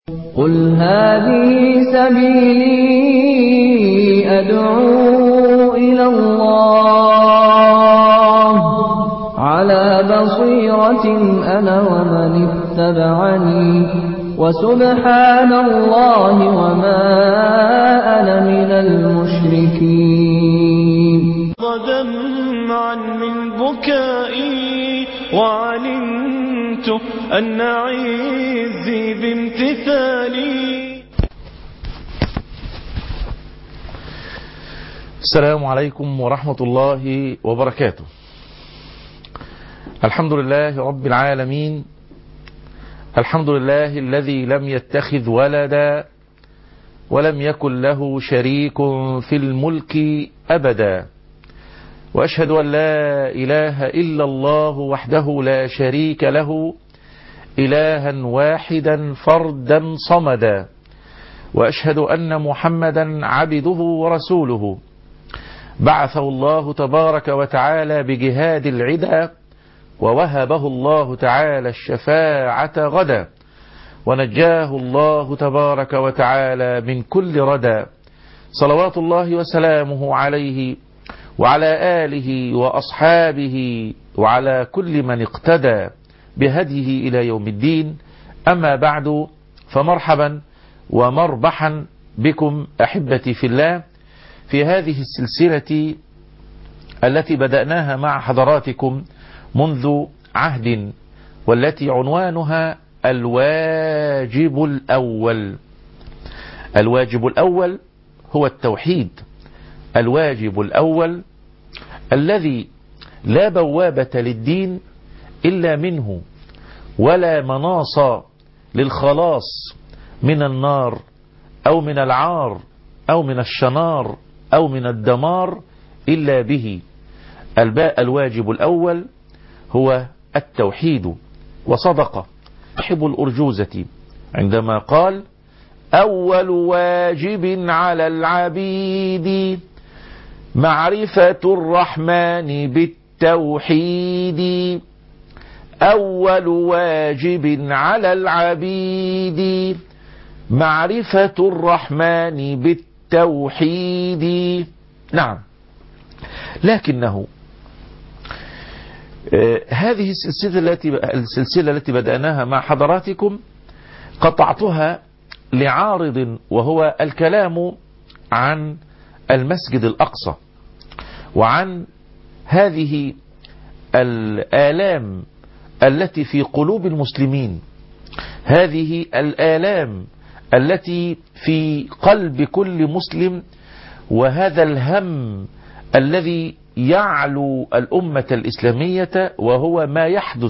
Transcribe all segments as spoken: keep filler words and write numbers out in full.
قل هذه سبيلي أدعو إلى الله على بصيرة أنا ومن اتبعني وسبحان الله وما أنا من المشركين. دمعا من بكائي وعلمت أن عزي بامتثالي. السلام عليكم ورحمة الله وبركاته. الحمد لله رب العالمين، الحمد لله الذي لم يتخذ ولدا ولم يكن له شريك في الملك أبدا، وأشهد أن لا إله إلا الله وحده لا شريك له إلها واحدا فردا صمدا، وأشهد أن محمدا عبده ورسوله بعثه الله تبارك وتعالى بجهاد العدا، ووهبه الله تعالى الشفاعة غدا، ونجاه الله تبارك وتعالى من كل ردى، صلوات الله وسلامه عليه وعلى آله وأصحابه وعلى كل من اقتدى بهديه إلى يوم الدين. أما بعد، فمرحبا ومربحا بكم أحبتي في الله في هذه السلسلة التي بدأناها مع حضراتكم منذ عهد، والتي عنوانها الواجب الأول. الواجب الأول هو التوحيد، الواجب الأول الذي لا بوابة للدين إلا منه، ولا مناص للخلاص من النار أو من العار أو من الشنار أو من الدمار إلا به. الواجب الأول هو التوحيد. وصدق صاحب الأرجوزة عندما قال: أول واجب على العبيد معرفة الرحمن بالتوحيد. أول واجب على العبيد معرفة الرحمن بالتوحيد. نعم، لكنه آه هذه السلسلة التي السلسلة التي بدأناها مع حضراتكم قطعتها لعارض، وهو الكلام عن المسجد الأقصى، وعن هذه الآلام التي في قلوب المسلمين، هذه الآلام التي في قلب كل مسلم، وهذا الهم الذي يعلو الأمة الإسلامية، وهو ما يحدث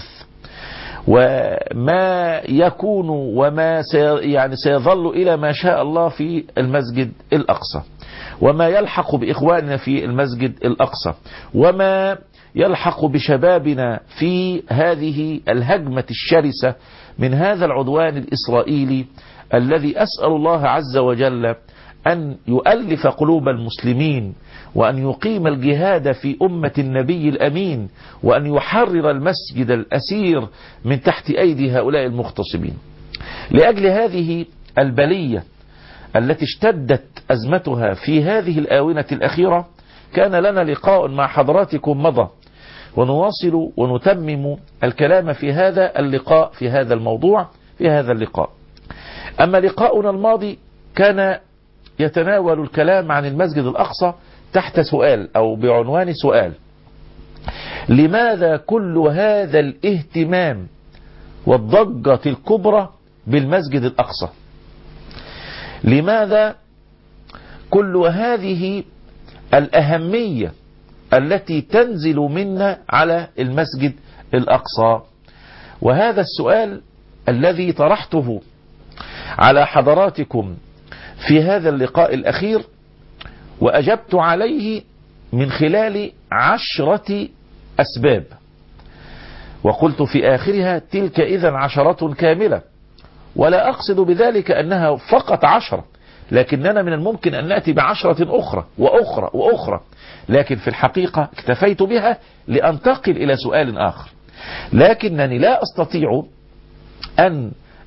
وما يكون وما سي يعني سيظل إلى ما شاء الله في المسجد الأقصى، وما يلحق بإخواننا في المسجد الأقصى، وما يلحق بشبابنا في هذه الهجمة الشرسة من هذا العدوان الإسرائيلي الذي أسأل الله عز وجل أن يؤلف قلوب المسلمين، وأن يقيم الجهاد في أمة النبي الأمين، وأن يحرر المسجد الأسير من تحت أيدي هؤلاء المغتصبين. لأجل هذه البلية التي اشتدت أزمتها في هذه الآونة الأخيرة كان لنا لقاء مع حضراتكم مضى، ونواصل ونتمم الكلام في هذا اللقاء في هذا الموضوع في هذا اللقاء. أما لقاؤنا الماضي كان يتناول الكلام عن المسجد الأقصى تحت سؤال أو بعنوان سؤال: لماذا كل هذا الاهتمام والضجة الكبرى بالمسجد الأقصى؟ لماذا كل هذه الأهمية التي تنزل منا على المسجد الأقصى؟ وهذا السؤال الذي طرحته على حضراتكم في هذا اللقاء الأخير، وأجبت عليه من خلال عشرة أسباب، وقلت في آخرها: تلك إذن عشرة كاملة. ولا أقصد بذلك أنها فقط عشرة، لكننا من الممكن أن نأتي بعشرة أخرى وأخرى وأخرى، لكن في الحقيقة اكتفيت بها لأنتقل إلى سؤال آخر. لكنني لا أستطيع أن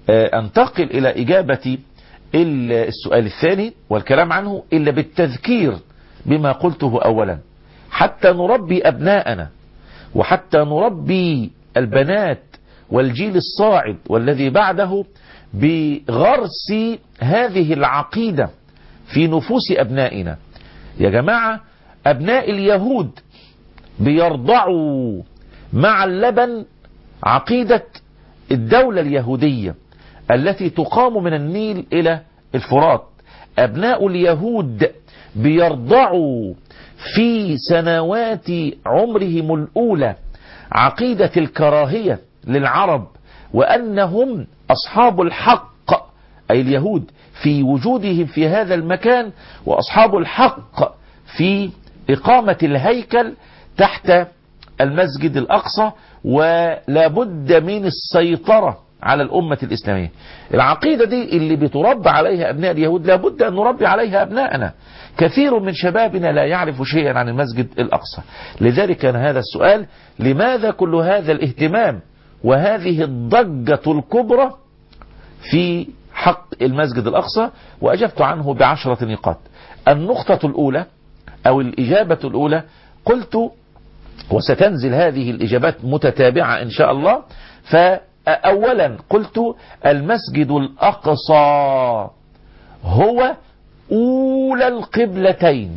أنتقل إلى إجابة السؤال الثاني والكلام عنه إلا بالتذكير بما قلته أولا، حتى نربي أبناءنا وحتى نربي البنات والجيل الصاعد والذي بعده بغرس هذه العقيدة في نفوس أبنائنا. يا جماعة، أبناء اليهود بيرضعوا مع اللبن عقيدة الدولة اليهودية التي تقام من النيل إلى الفرات. أبناء اليهود بيرضعوا في سنوات عمرهم الأولى عقيدة الكراهية للعرب وأنهم أصحاب الحق، أي اليهود في وجودهم في هذا المكان، وأصحاب الحق في إقامة الهيكل تحت المسجد الأقصى، ولا بد من السيطرة على الأمة الإسلامية. العقيدة دي اللي بتربى عليها أبناء اليهود لا بد أن نربي عليها أبناءنا. كثير من شبابنا لا يعرف شيئا عن المسجد الأقصى. لذلك كان هذا السؤال: لماذا كل هذا الاهتمام وهذه الضجة الكبرى في حق المسجد الأقصى؟ وأجبت عنه بعشرة نقاط. النقطة الأولى أو الإجابة الأولى، قلت وستنزل هذه الإجابات متتابعة إن شاء الله. فأولا قلت المسجد الأقصى هو أولى القبلتين،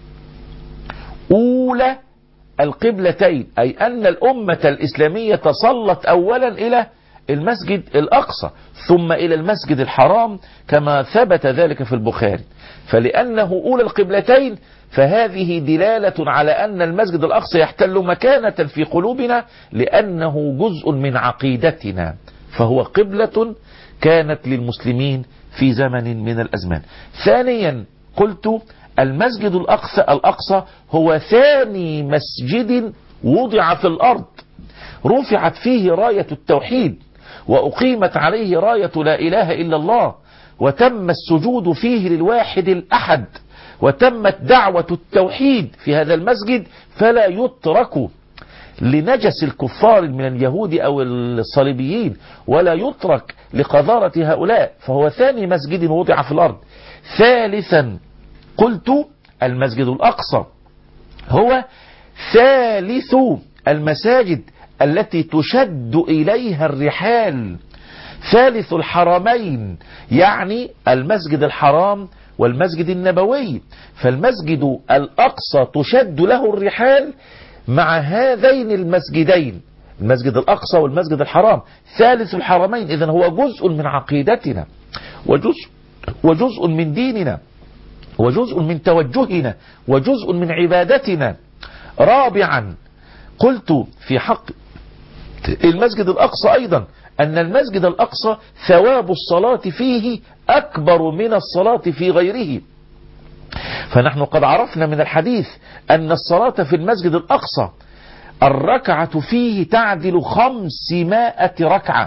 أولى القبلتين، أي أن الأمة الإسلامية صلت أولا إلى المسجد الأقصى ثم إلى المسجد الحرام كما ثبت ذلك في البخاري. فلأنه أولى القبلتين فهذه دلالة على أن المسجد الأقصى يحتل مكانة في قلوبنا لأنه جزء من عقيدتنا، فهو قبلة كانت للمسلمين في زمن من الأزمان. ثانيا قلت المسجد الأقصى الأقصى هو ثاني مسجد وضع في الأرض رفعت فيه راية التوحيد وأقيمت عليه راية لا إله إلا الله، وتم السجود فيه للواحد الأحد، وتمت دعوة التوحيد في هذا المسجد، فلا يترك لنجس الكفار من اليهود أو الصليبيين، ولا يترك لقذارة هؤلاء، فهو ثاني مسجد وضع في الأرض. ثالثا قلت المسجد الأقصى هو ثالث المساجد التي تشد إليها الرحال، ثالث الحرمين، يعني المسجد الحرام والمسجد النبوي. فالمسجد الأقصى تشد له الرحال مع هذين المسجدين، المسجد الأقصى والمسجد الحرام، ثالث الحرمين. إذن هو جزء من عقيدتنا وجزء, وجزء من ديننا وجزء من توجهنا وجزء من عبادتنا. رابعا قلت في حق المسجد الأقصى أيضا أن المسجد الأقصى ثواب الصلاة فيه أكبر من الصلاة في غيره. فنحن قد عرفنا من الحديث أن الصلاة في المسجد الأقصى الركعة فيه تعدل خمسمائة ركعة.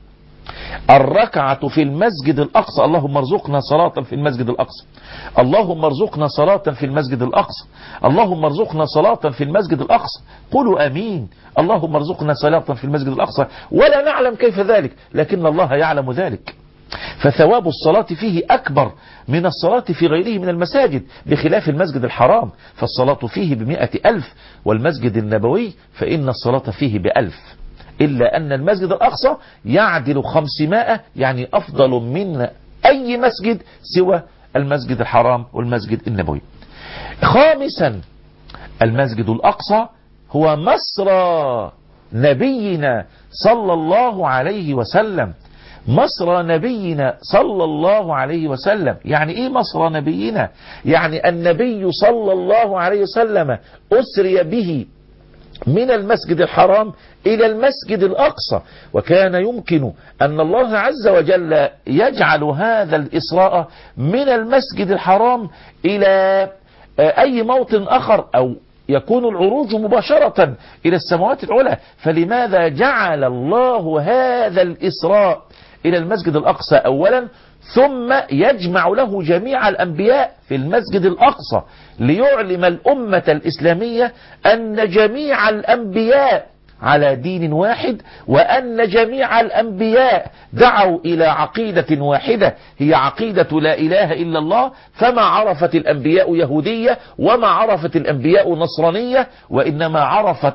الركعة في المسجد الأقصى، اللهم ارزقنا صلاة في المسجد الأقصى، اللهم ارزقنا صلاة في المسجد الأقصى، اللهم ارزقنا صلاة في المسجد الأقصى. قولوا أمين. اللهم ارزقنا صلاة في المسجد الأقصى، ولا نعلم كيف ذلك لكن الله يعلم ذلك. فثواب الصلاة فيه أكبر من الصلاة في غيره من المساجد، بخلاف المسجد الحرام فالصلاة فيه بمئة ألف، والمسجد النبوي فإن الصلاة فيه بألف، إلا أن المسجد الأقصى يعدل خمسمائة، يعني أفضل من أي مسجد سوى المسجد الحرام والمسجد النبوي. خامسا المسجد الأقصى هو مصرى نبينا صلى الله عليه وسلم، مصرى نبينا صلى الله عليه وسلم. يعني ايه مصرى نبينا؟ يعني النبي صلى الله عليه وسلم أسري به من المسجد الحرام إلى المسجد الأقصى، وكان يمكن أن الله عز وجل يجعل هذا الإسراء من المسجد الحرام إلى أي موطن آخر، أو يكون العروج مباشرة إلى السماوات العلى. فلماذا جعل الله هذا الإسراء إلى المسجد الأقصى أولا، ثم يجمع له جميع الأنبياء في المسجد الأقصى ليعلم الأمة الإسلامية أن جميع الأنبياء على دين واحد، وأن جميع الأنبياء دعوا إلى عقيدة واحدة هي عقيدة لا إله إلا الله. فما عرفت الأنبياء يهودية وما عرفت الأنبياء نصرانية، وإنما عرفت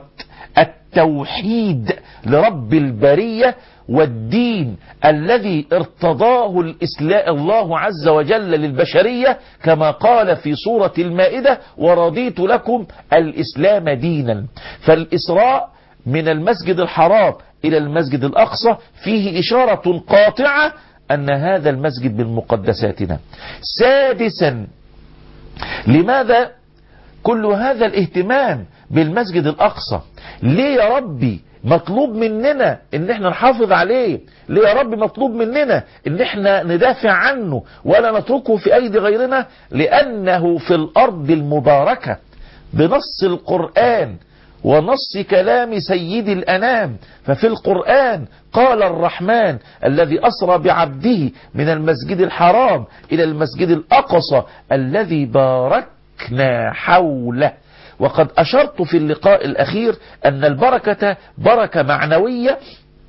التوحيد لرب البرية، والدين الذي ارتضاه الإسلام الله عز وجل للبشرية، كما قال في سورة المائدة: ورضيت لكم الإسلام دينا. فالإسراء من المسجد الحرام إلى المسجد الأقصى فيه إشارة قاطعة أن هذا المسجد من مقدساتنا. سادسا، لماذا كل هذا الاهتمام بالمسجد الأقصى؟ ليه يا ربي مطلوب مننا ان احنا نحافظ عليه؟ ليه يا رب مطلوب مننا ان احنا ندافع عنه ولا نتركه في ايدي غيرنا؟ لانه في الارض المباركة بنص القرآن ونص كلام سيد الانام. ففي القرآن قال الرحمن الذي اسرى بعبده من المسجد الحرام الى المسجد الاقصى الذي باركنا حوله. وقد أشرت في اللقاء الأخير أن البركة بركة معنوية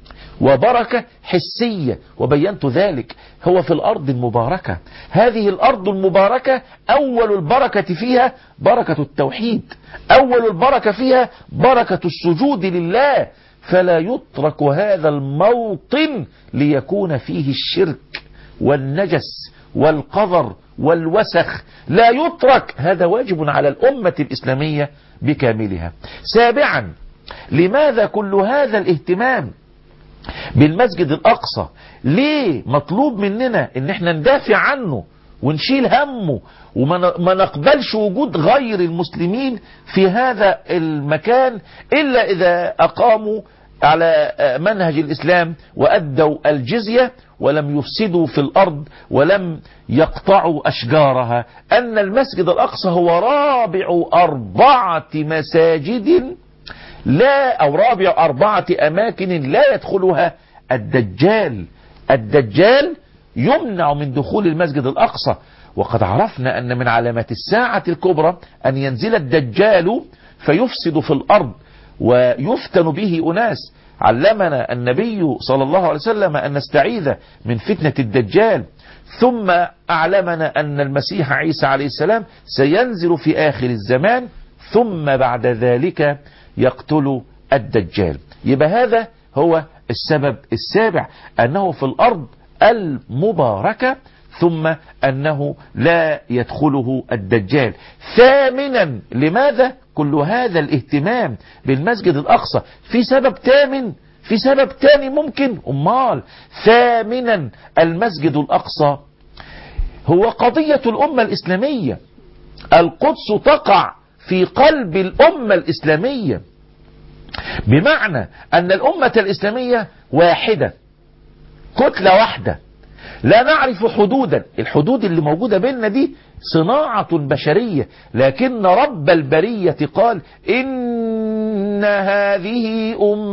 وبركة حسية، وبينت ذلك. هو في الأرض المباركة، هذه الأرض المباركة أول البركة فيها بركة التوحيد، أول البركة فيها بركة السجود لله، فلا يترك هذا الموطن ليكون فيه الشرك والنجس والقذر والوسخ، لا يترك. هذا واجب على الأمة الإسلامية بكاملها. سابعا، لماذا كل هذا الاهتمام بالمسجد الأقصى؟ ليه مطلوب مننا ان احنا ندافع عنه ونشيل همه وما نقبلش وجود غير المسلمين في هذا المكان إلا إذا أقاموا على منهج الإسلام وأدوا الجزية ولم يفسدوا في الأرض ولم يقطعوا أشجارها؟ أن المسجد الأقصى هو رابع أربعة مساجد لا أو رابع أربعة أماكن لا يدخلها الدجال. الدجال يمنع من دخول المسجد الأقصى. وقد عرفنا أن من علامات الساعة الكبرى أن ينزل الدجال فيفسد في الأرض ويفتن به أناس. علمنا النبي صلى الله عليه وسلم أن نستعيذ من فتنة الدجال. ثم أعلمنا أن المسيح عيسى عليه السلام سينزل في آخر الزمان، ثم بعد ذلك يقتل الدجال. يبقى هذا هو السبب السابع، أنه في الأرض المباركة، ثم أنه لا يدخله الدجال. ثامنا، لماذا كل هذا الاهتمام بالمسجد الأقصى؟ في سبب ثامن، في سبب ثاني ممكن. أمال ثامنا، المسجد الأقصى هو قضية الأمة الإسلامية. القدس تقع في قلب الأمة الإسلامية، بمعنى أن الأمة الإسلامية واحدة، كتلة واحدة، لا نعرف حدودا. الحدود اللي موجودة بيننا دي صناعة بشرية، لكن رب البرية قال: إن هذه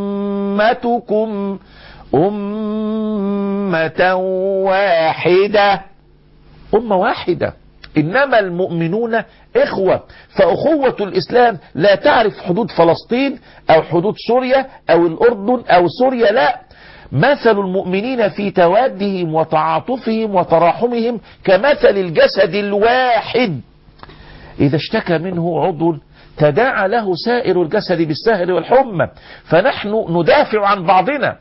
أمتكم أمة واحدة، أمة واحدة، إنما المؤمنون إخوة. فأخوة الإسلام لا تعرف حدود فلسطين أو حدود سوريا أو الأردن أو سوريا، لا. مثل المؤمنين في توادهم وتعاطفهم وتراحمهم كمثل الجسد الواحد إذا اشتكى منه عضو تداعى له سائر الجسد بالسهر والحمى. فنحن ندافع عن بعضنا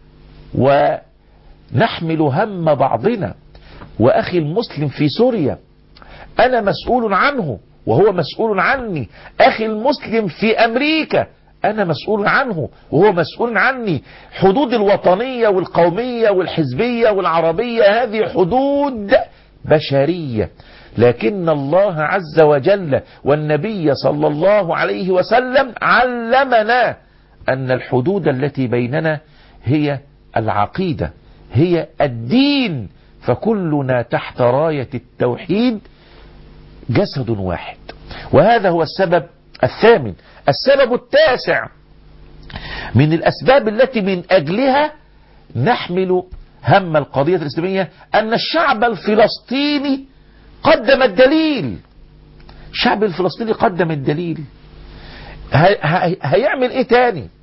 ونحمل هم بعضنا. وأخي المسلم في سوريا أنا مسؤول عنه وهو مسؤول عني. أخي المسلم في أمريكا أنا مسؤول عنه وهو مسؤول عني. حدود الوطنية والقومية والحزبية والعربية هذه حدود بشرية، لكن الله عز وجل والنبي صلى الله عليه وسلم علمنا أن الحدود التي بيننا هي العقيدة، هي الدين. فكلنا تحت راية التوحيد جسد واحد. وهذا هو السبب الثامن. السبب التاسع من الأسباب التي من أجلها نحمل هم القضية الإسلامية أن الشعب الفلسطيني قدم الدليل. الشعب الفلسطيني قدم الدليل. هيعمل إيه تاني؟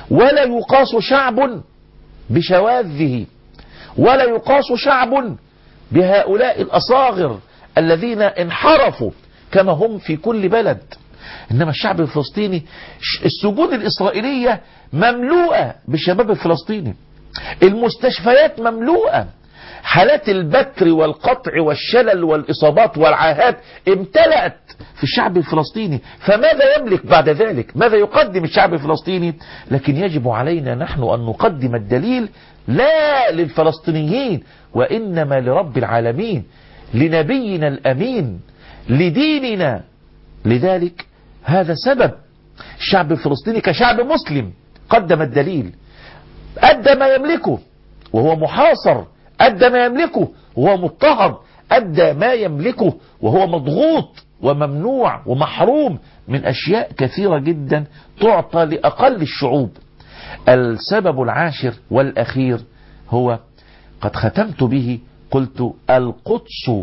ولا يقاس شعب بشواذه، ولا يقاس شعب بهؤلاء الأصاغر الذين انحرفوا كما هم في كل بلد. إنما الشعب الفلسطيني السجون الإسرائيلية مملوءة بالشباب الفلسطيني، المستشفيات مملوءة، حالات البتر والقطع والشلل والإصابات والعاهات امتلأت في الشعب الفلسطيني. فماذا يملك بعد ذلك؟ ماذا يقدم الشعب الفلسطيني؟ لكن يجب علينا نحن أن نقدم الدليل لا للفلسطينيين وإنما لرب العالمين، لنبينا الأمين، لديننا. لذلك هذا سبب الشعب الفلسطيني كشعب مسلم قدم الدليل، أدى ما يملكه وهو محاصر، أدى ما يملكه وهو مضطهد، أدى ما يملكه وهو مضغوط وممنوع ومحروم من أشياء كثيرة جدا تعطى لأقل الشعوب. السبب العاشر والأخير هو قد ختمت به، قلت القدس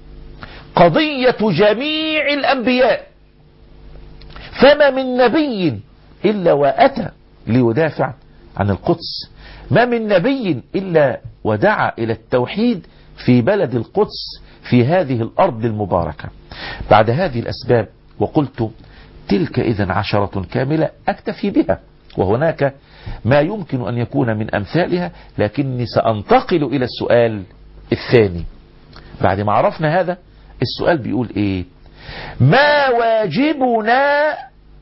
قضية جميع الأنبياء، فما من نبي إلا وأتى ليدافع عن القدس، ما من نبي إلا ودعا إلى التوحيد في بلد القدس في هذه الأرض المباركة. بعد هذه الأسباب وقلت تلك إذن عشرة كاملة أكتفي بها، وهناك ما يمكن أن يكون من أمثالها، لكني سأنتقل إلى السؤال الثاني. بعد ما عرفنا هذا السؤال بيقول إيه؟ ما واجبنا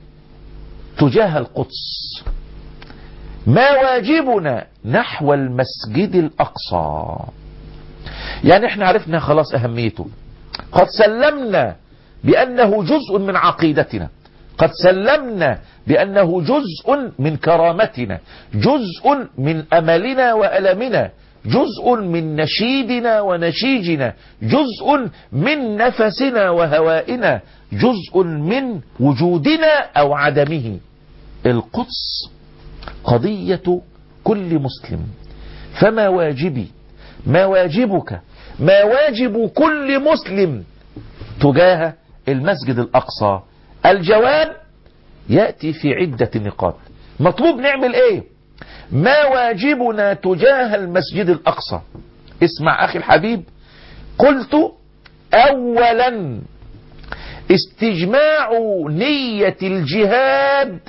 تجاه القدس؟ ما واجبنا نحو المسجد الأقصى؟ يعني احنا عرفنا خلاص أهميته، قد سلمنا بأنه جزء من عقيدتنا، قد سلمنا بأنه جزء من كرامتنا، جزء من أملنا وألمنا، جزء من نشيدنا ونشيجنا، جزء من نفسنا وهوائنا، جزء من وجودنا أو عدمه. القدس قضية كل مسلم. فما واجبي، ما واجبك، ما واجب كل مسلم تجاه المسجد الأقصى؟ الجواب يأتي في عدة نقاط. مطلوب نعمل ايه؟ ما واجبنا تجاه المسجد الأقصى؟ اسمع أخي الحبيب، قلت أولا استجماع نية الجهاد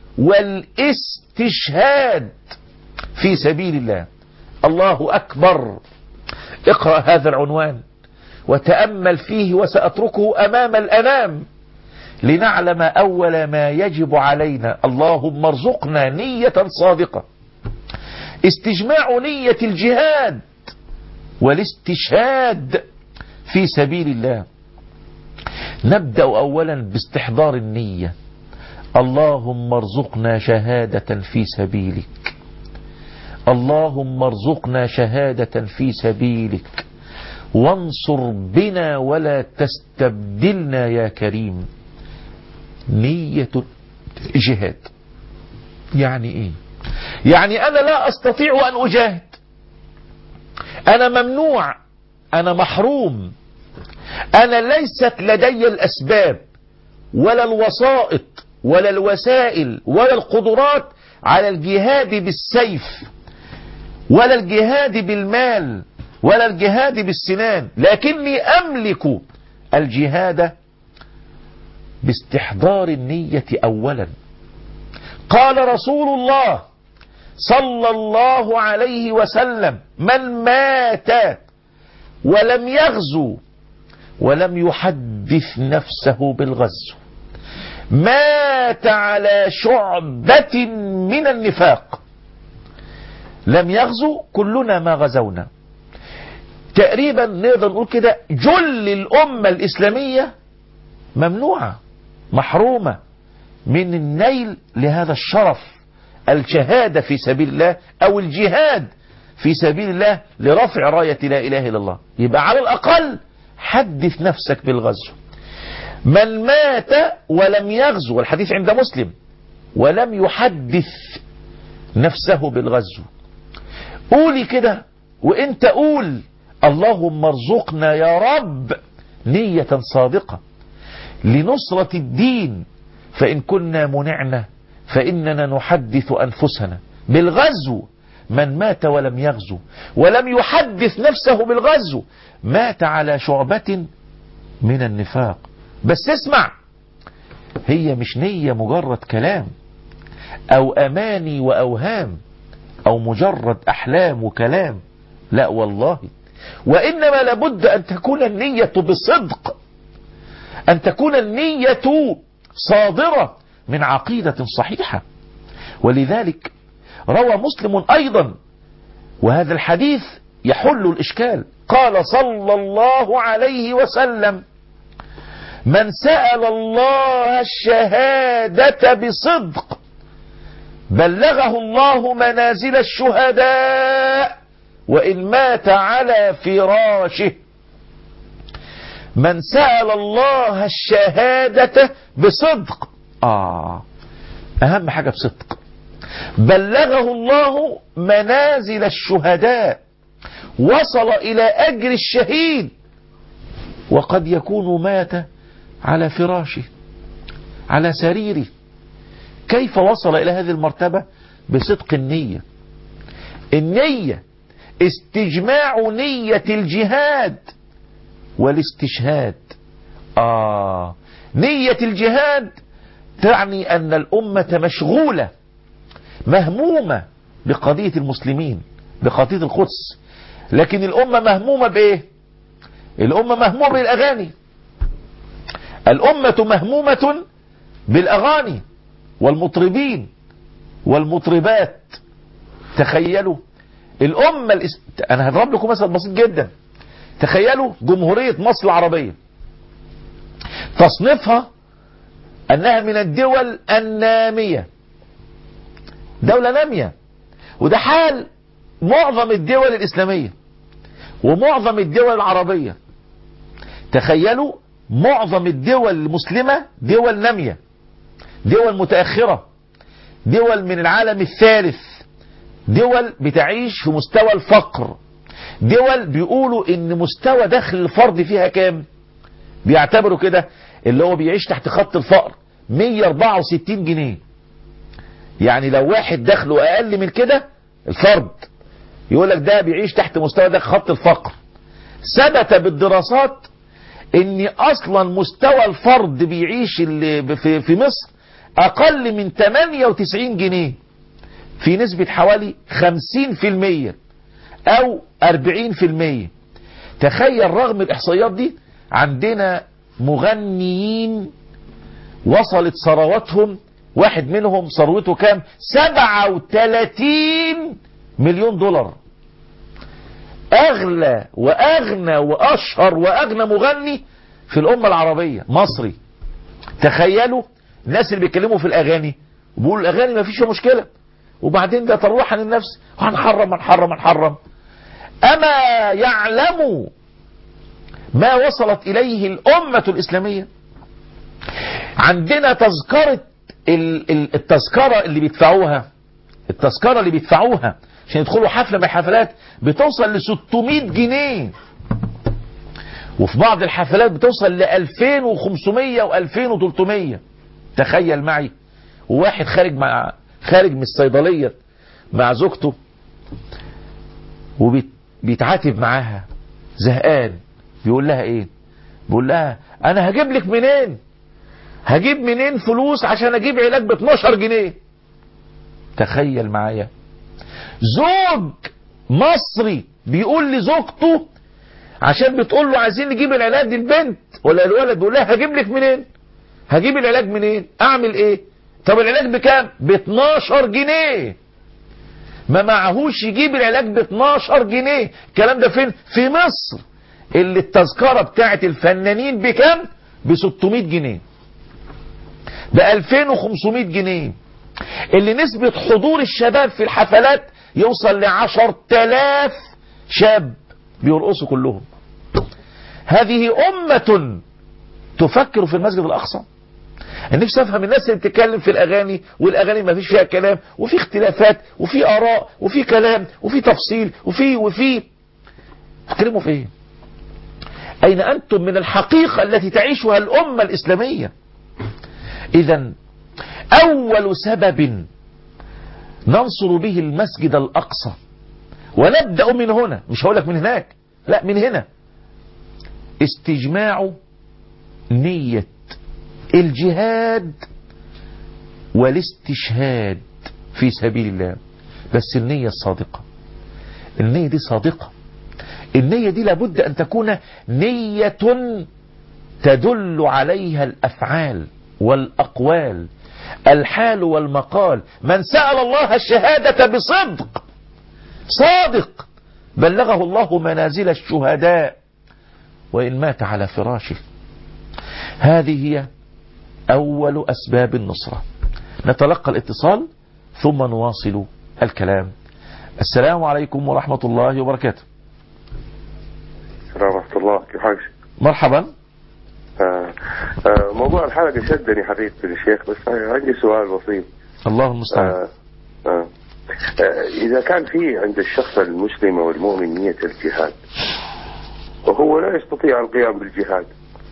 والاستشهاد في سبيل الله. الله أكبر. اقرأ هذا العنوان وتأمل فيه، وسأتركه أمام الأنام لنعلم أول ما يجب علينا. اللهم ارزقنا نية صادقة، استجماع نية الجهاد والاستشهاد في سبيل الله. نبدأ أولا باستحضار النية. اللهم ارزقنا شهادة في سبيلك، اللهم ارزقنا شهادة في سبيلك، وانصر بنا ولا تستبدلنا يا كريم. نية جهاد يعني ايه؟ يعني انا لا استطيع ان اجاهد، انا ممنوع، انا محروم، انا ليست لدي الاسباب ولا الوسائط ولا الوسائل ولا القدرات على الجهاد بالسيف ولا الجهاد بالمال ولا الجهاد بالسنان، لكني أملك الجهاد باستحضار النية أولا. قال رسول الله صلى الله عليه وسلم: من مات ولم يغزو ولم يحدث نفسه بالغزو مات على شعبة من النفاق. لم يغزو، كلنا ما غزونا تقريبا، نقدر نقول كده جل الأمة الإسلامية ممنوعة محرومة من النيل لهذا الشرف، الشهادة في سبيل الله أو الجهاد في سبيل الله لرفع راية لا إله إلا الله. يبقى على الأقل حدث نفسك بالغزو. من مات ولم يغزو، والحديث عند مسلم، ولم يحدث نفسه بالغزو. قولي كده وانت قول: اللهم ارزقنا يا رب نية صادقة لنصرة الدين، فإن كنا منعنا فإننا نحدث أنفسنا بالغزو. من مات ولم يغزو ولم يحدث نفسه بالغزو مات على شعبة من النفاق. بس اسمع، هي مش نية مجرد كلام أو أماني وأوهام أو مجرد أحلام وكلام، لا والله، وإنما لابد أن تكون النية بصدق، أن تكون النية صادرة من عقيدة صحيحة. ولذلك روى مسلم أيضا، وهذا الحديث يحل الإشكال، قال صلى الله عليه وسلم: من سأل الله الشهادة بصدق بلغه الله منازل الشهداء وإن مات على فراشه. من سأل الله الشهادة بصدق، آه أهم حاجة بصدق، بلغه الله منازل الشهداء، وصل إلى أجر الشهيد، وقد يكون مات على فراشه على سريره. كيف وصل إلى هذه المرتبة؟ بصدق النية. النية استجماع نية الجهاد والاستشهاد. آه نية الجهاد تعني أن الأمة مشغولة مهمومة بقضية المسلمين، بقضية القدس، لكن الأمة مهمومة بإيه؟ الأمة مهمومة بالأغاني، الأمة مهمومة بالأغاني والمطربين والمطربات. تخيلوا الأمة الإس... أنا هضرب لكم مثل بسيط جدا. تخيلوا جمهورية مصر العربية تصنيفها أنها من الدول النامية، دولة نامية، وده حال معظم الدول الإسلامية ومعظم الدول العربية. تخيلوا معظم الدول المسلمة دول نامية، دول متأخرة، دول من العالم الثالث، دول بتعيش في مستوى الفقر، دول بيقولوا ان مستوى دخل الفرد فيها كام، بيعتبروا كده اللي هو بيعيش تحت خط الفقر مية واربعة وستين جنيه. يعني لو واحد دخله اقل من كده الفرد يقول لك ده بيعيش تحت مستوى ده خط الفقر. ثبت بالدراسات ان اصلا مستوى الفرد بيعيش اللي في, في مصر اقل من ثمانية وتسعين جنيه، في نسبة حوالي خمسين في المية او اربعين في المية. تخيل رغم الاحصائيات دي عندنا مغنيين وصلت ثروتهم، واحد منهم ثروته كام؟ سبعة وثلاثين مليون دولار. اغلى واغنى واشهر واغنى مغني في الامة العربية مصري. تخيلوا الناس اللي بيتكلموا في الاغاني وبيقولوا الاغاني ما فيش مشكلة، وبعدين ده تروح عن النفس وهنحرم هنحرم هنحرم. اما يعلموا ما وصلت اليه الامة الاسلامية؟ عندنا تذكرة التذكرة اللي بيدفعوها التذكرة اللي بيدفعوها عشان يدخلوا حفلة من الحفلات بتوصل ل ستمائة جنيه، وفي بعض الحفلات بتوصل ل ألفين وخمسمائة و ألفين وثلاثمائة. تخيل معي، وواحد خارج مع خارج من الصيدلية مع زوجته وبيتعاتب معاها زهقان، بيقول لها ايه؟ بيقول لها انا هجيب لك منين هجيب منين فلوس عشان اجيب علاج ب اتناشر جنيه. تخيل معايا زوج مصري بيقول لزوجته عشان بتقول له عايزين نجيب العلاج للبنت ولا الولد، بيقول لها هجيب لك منين هجيب العلاج منين اعمل ايه؟ طب العلاج بكام؟ ب اتناشر جنيه. ما معهوش يجيب العلاج ب اتناشر جنيه. الكلام ده فين؟ في مصر اللي التذكرة بتاعت الفنانين بكام؟ ب ستمائة جنيه، ب ألفين وخمسمائة جنيه، اللي نسبة حضور الشباب في الحفلات يوصل ل عشرة آلاف شاب بيرقصوا كلهم. هذه أمة تفكر في المسجد الأقصى. نفسي افهم الناس اللي بتتكلم في الاغاني، والاغاني ما فيش فيها كلام وفي اختلافات وفي اراء وفي كلام وفي تفصيل وفي وفي تتكلموا في ايه؟ اين انتم من الحقيقة التي تعيشها الامة الاسلامية؟ اذا أول سبب ننصر به المسجد الأقصى، ونبدأ من هنا، مش هقولك من هناك، لا من هنا، استجماع نية الجهاد والاستشهاد في سبيل الله. بس النية الصادقة، النية دي صادقة، النية دي لابد أن تكون نية تدل عليها الأفعال والأقوال، الحال والمقال. من سأل الله الشهادة بصدق صادق بلغه الله منازل الشهداء وإن مات على فراشه. هذه هي أول أسباب النصرة. نتلقى الاتصال ثم نواصل الكلام. السلام عليكم ورحمة الله وبركاته. السلام ورحمة الله، كيف حالك؟ مرحبا. آه آه موضوع الحلقة شدني حقيقة الشيخ، بس عندي سؤال بسيط. الله المستعان. آه آه آه إذا كان في عند الشخص المسلم والمؤمن نية الجهاد وهو لا يستطيع القيام بالجهاد،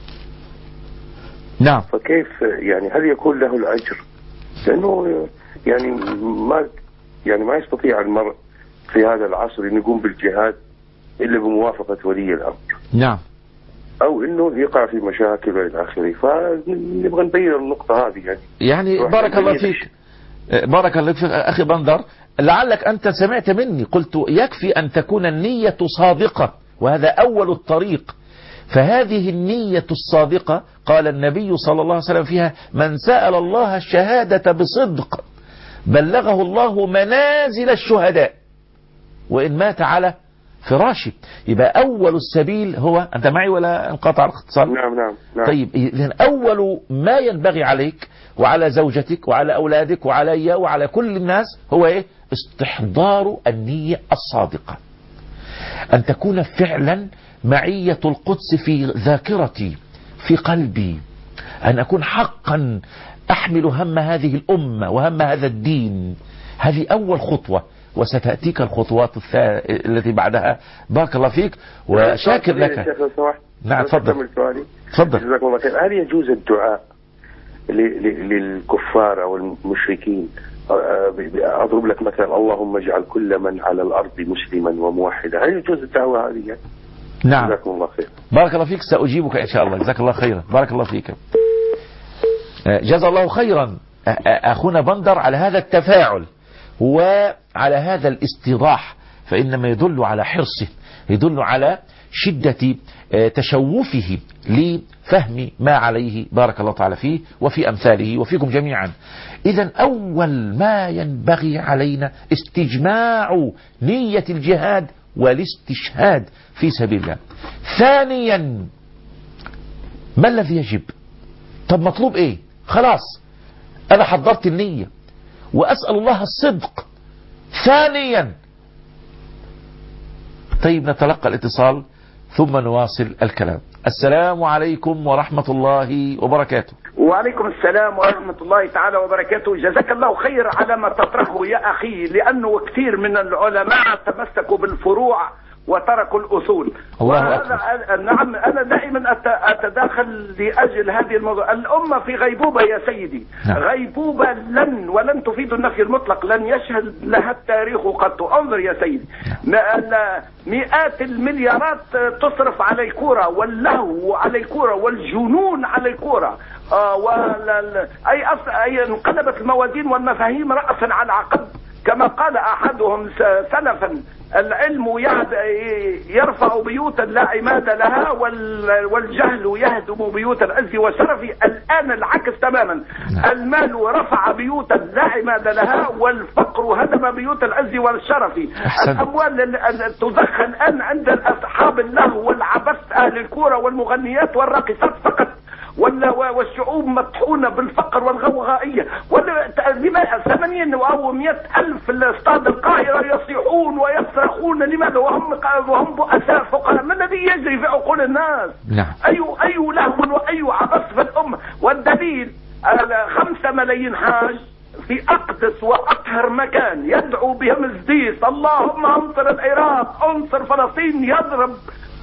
نعم، فكيف يعني هل يكون له الأجر؟ لأنه يعني ما يعني ما يستطيع المرء في هذا العصر أن يقوم بالجهاد إلا بموافقة ولي الأمر. نعم. أو إنه يقع في مشاكل إلى آخره، فنبغى نبين النقطة هذه يعني. يعني بارك الله فيك، بارك الله فيك أخي بندر. لعلك أنت سمعت مني قلت يكفي أن تكون النية صادقة، وهذا أول الطريق. فهذه النية الصادقة قال النبي صلى الله عليه وسلم فيها: من سأل الله الشهادة بصدق بلغه الله منازل الشهداء وإن مات على فراشه. يبقى أول السبيل هو، أنت معي ولا انقطع الاتصال؟ نعم نعم نعم. طيب إذن أول ما ينبغي عليك وعلى زوجتك وعلى أولادك وعلي وعلى كل الناس هو إيه؟ استحضار النية الصادقة، أن تكون فعلا معية القدس في ذاكرتي في قلبي، أن أكون حقا أحمل هم هذه الأمة وهم هذا الدين. هذه أول خطوة، وستأتيك الخطوات التي بعدها. بارك الله فيك وشاكر لك. نعم تفضل. تفضل. جزاكم الله خير. هل يجوز الدعاء للكفار أو المشركين؟ أضرب لك مثلا: اللهم اجعل كل من على الأرض مسلما وموحدا. هل يجوز الدعوة هذه يعني؟ نعم. جزاكم الله خير. بارك الله فيك، سأجيبك إن شاء الله. جزاك الله خيرا. بارك الله فيك. جزا الله خيرا أخونا بندر على هذا التفاعل وعلى هذا الاستيضاح، فإنما يدل على حرصه، يدل على شدة تشوفه لفهم ما عليه. بارك الله تعالى فيه وفي أمثاله وفيكم جميعا. إذن أول ما ينبغي علينا استجماع نية الجهاد والاستشهاد في سبيل الله. ثانيا، ما الذي يجب؟ طب مطلوب ايه؟ خلاص انا حضرت النية واسأل الله الصدق. ثانيا، طيب نتلقى الاتصال ثم نواصل الكلام. السلام عليكم ورحمة الله وبركاته. وعليكم السلام ورحمة الله تعالى وبركاته. جزاك الله خير على ما تطرحه يا أخي، لأنه كثير من العلماء تمسكوا بالفروع وتركوا الأصول. وهذا نعم، أنا دائما أتداخل لأجل هذه الموضوع. الأمة في غيبوبة يا سيدي. نعم. غيبوبة لن ولن تفيد النفي المطلق، لن يشهد لها التاريخ قط. انظر يا سيدي، مئات المليارات تصرف على الكورة واللهو على الكورة والجنون على الكورة. آه ولا أي أص... أي انقلبت الموازين والمفاهيم رأسا على عقب، كما قال أحدهم سلفا: العلم يرفع بيوتا لا عماد لها، والجهل يهدم بيوت العز والشرف. الآن العكس تماما، المال رفع بيوتا لا عماد لها، والفقر هدم بيوت العز والشرف. الأموال تدخل الآن عند أصحاب اللهو والعبث، أهل الكورة والمغنيات والراقصات فقط، والشعوب مطحونة بالفقر والغوغائية. لماذا ثمانين أو مئة ألف في الاستاد القاهرة يصيحون ويصرخون؟ لماذا وهم وهم بؤساء فقراء؟ ما الذي يجري في عقول الناس؟ نعم. أي أي لهو وأي عبث في الأمة. والدليل خمسة ملايين حاج في أقدس وأطهر مكان يدعو بهم الزيت: اللهم انصر العراق، انصر فلسطين. يضرب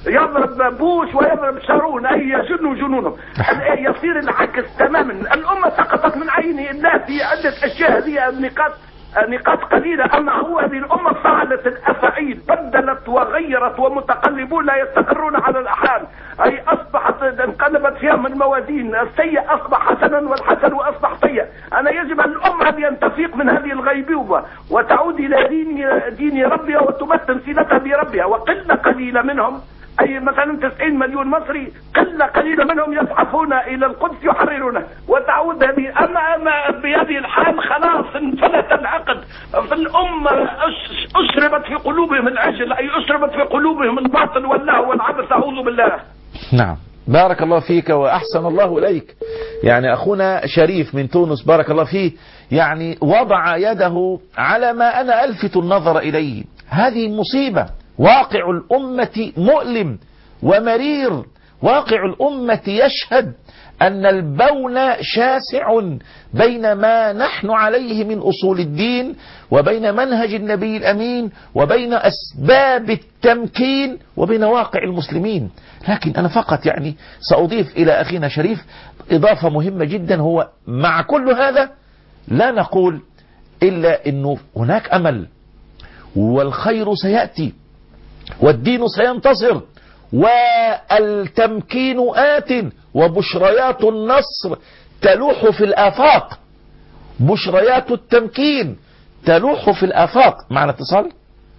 يضرب بوش ويضرب شارون أي يجن جنونهم. يصير العكس تماما. الأمة سقطت من عين الله في عدة أشياء، هذه النقاط نقاط قليلة. أما هو هذه الأمة فعلت الأفعيل، بدلت وغيرت، ومتقلبون لا يستقرون على الأحال. أي أصبحت انقلبت فيهم الموازين، السيء أصبح حسنا والحسن أصبح سيء. أنا يجب أن الأمة أن تفيق من هذه الغيبوبة وتعود إلى دين دين ربها وتمثل صلتها بربها. وقلة قليلة منهم، أي مثلا تسعين مليون مصري، قلة قليلة منهم يزحفون إلى القدس يحررونه، وتعود هذه. أما أما بهذه الحال خلاص انفلت العقد في الأمة، أشربت في قلوبهم العجل، أي أشربت في قلوبهم الباطل واللهو والعبث. أعوذ بالله. نعم، بارك الله فيك وأحسن الله إليك. يعني أخونا شريف من تونس بارك الله فيه، يعني وضع يده على ما أنا ألفت النظر إليه. هذه مصيبة. واقع الأمة مؤلم ومرير. واقع الأمة يشهد أن البون شاسع بين ما نحن عليه من أصول الدين، وبين منهج النبي الأمين، وبين أسباب التمكين، وبين واقع المسلمين. لكن أنا فقط يعني سأضيف إلى أخينا شريف إضافة مهمة جدا، هو مع كل هذا لا نقول إلا أنه هناك أمل، والخير سيأتي، والدين سينتصر، والتمكين آت، وبشريات النصر تلوح في الآفاق. بشريات التمكين تلوح في الآفاق. معنا اتصال؟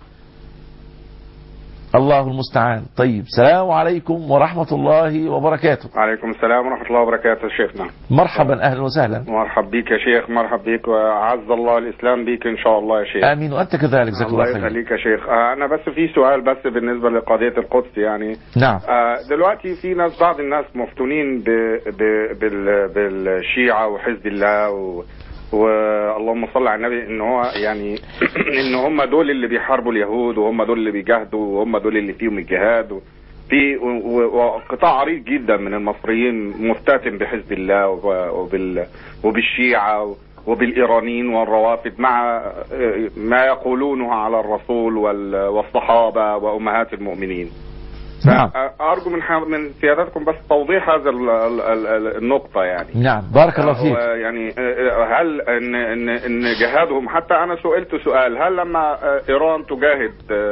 الله المستعان. طيب، السلام عليكم ورحمة الله وبركاته. وعليكم السلام ورحمة الله وبركاته شيخنا. مرحبا، أهلا وسهلا. مرحب بك يا شيخ، مرحب بك، وأعز الله الإسلام بك إن شاء الله يا شيخ. آمين، وأنت كذلك، جزاك الله خير. الله يخليك يا شيخ. أنا بس في سؤال بس بالنسبة لقضية القدس يعني. نعم. دلوقتي في ناس، بعض الناس مفتونين ب ب بال بالشيعة وحزب الله و واللهم صل على النبي، ان هو يعني ان هم دول اللي بيحاربوا اليهود، وهم دول اللي بيجاهدوا، وهم دول اللي فيهم الجهاد. في وقطاع عريض جدا من المصريين مفتتن بحزب الله وبال وبالشيعة وبالايرانيين والروافد، مع ما يقولونه على الرسول والصحابة وامهات المؤمنين. نعم. أرجو من من سيادتكم بس توضيح هذا النقطة يعني. نعم، بارك الله فيك. يعني هل إن إن إن جهادهم، حتى أنا سئلت سؤال، هل لما إيران تجاهد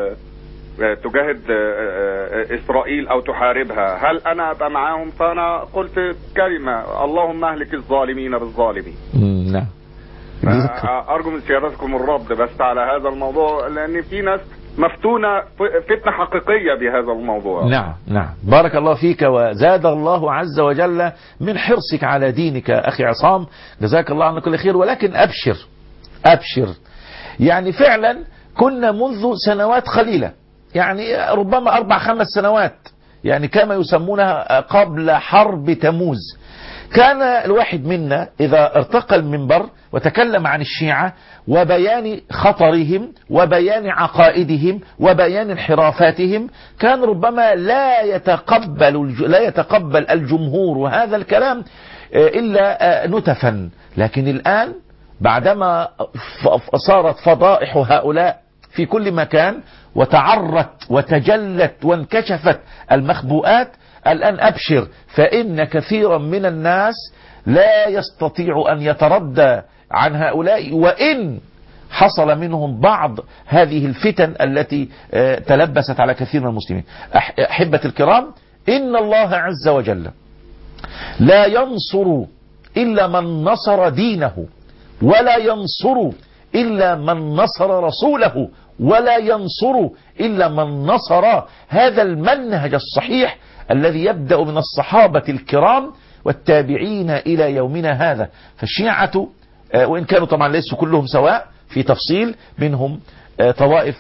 تجاهد إسرائيل أو تحاربها، هل أنا أبقى معاهم؟ فأنا قلت كلمة: اللهم أهلك الظالمين بالظالمين. نعم. أرجو من سيادتكم الرد بس على هذا الموضوع، لأن في ناس مفتونة فتنة حقيقية بهذا الموضوع. نعم نعم، بارك الله فيك، وزاد الله عز وجل من حرصك على دينك أخي عصام، جزاك الله عنك كل خير. ولكن أبشر أبشر، يعني فعلا كنا منذ سنوات قليلة، يعني ربما أربع خمس سنوات، يعني كما يسمونها قبل حرب تموز، كان الواحد منا إذا ارتقى المنبر وتكلم عن الشيعة وبيان خطرهم وبيان عقائدهم وبيان انحرافاتهم، كان ربما لا يتقبل لا يتقبل الجمهور وهذا الكلام إلا نتفا. لكن الآن بعدما صارت فضائح هؤلاء في كل مكان، وتعرت وتجلت وانكشفت المخبوءات، الآن أبشر، فإن كثيرا من الناس لا يستطيع أن يتردى عن هؤلاء، وإن حصل منهم بعض هذه الفتن التي تلبست على كثير من المسلمين. أحبة الكرام، إن الله عز وجل لا ينصر إلا من نصر دينه، ولا ينصر إلا من نصر رسوله، ولا ينصر إلا من نصر هذا المنهج الصحيح الذي يبدأ من الصحابة الكرام والتابعين إلى يومنا هذا. فالشيعة وإن كانوا طبعا ليسوا كلهم سواء في تفصيل، منهم طوائف